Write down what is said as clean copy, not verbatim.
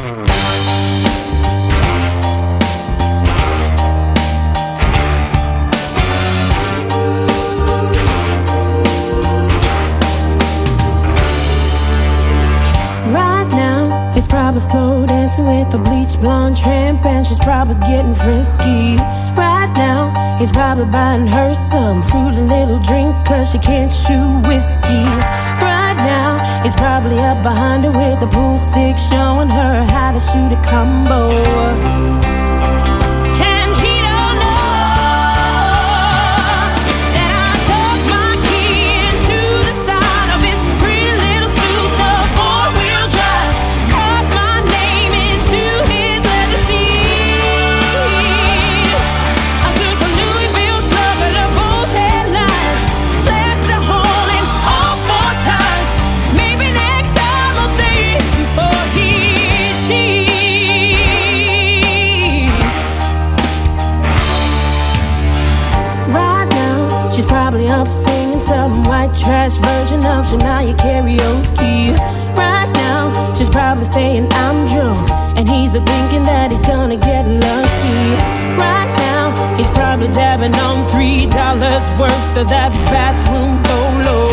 Probably slow dancing with a bleach blonde tramp, and she's probably getting frisky. Right now, he's probably buying her some fruity little drink, cause she can't shoot whiskey. Right now, he's probably up behind her with a pool stick, showing her how to shoot a combo. Up singing some white trash version of Shania karaoke. Right now, she's probably saying I'm drunk, and he's thinking that he's gonna get lucky. Right now, he's probably dabbing on $3 worth of that bathroom polo.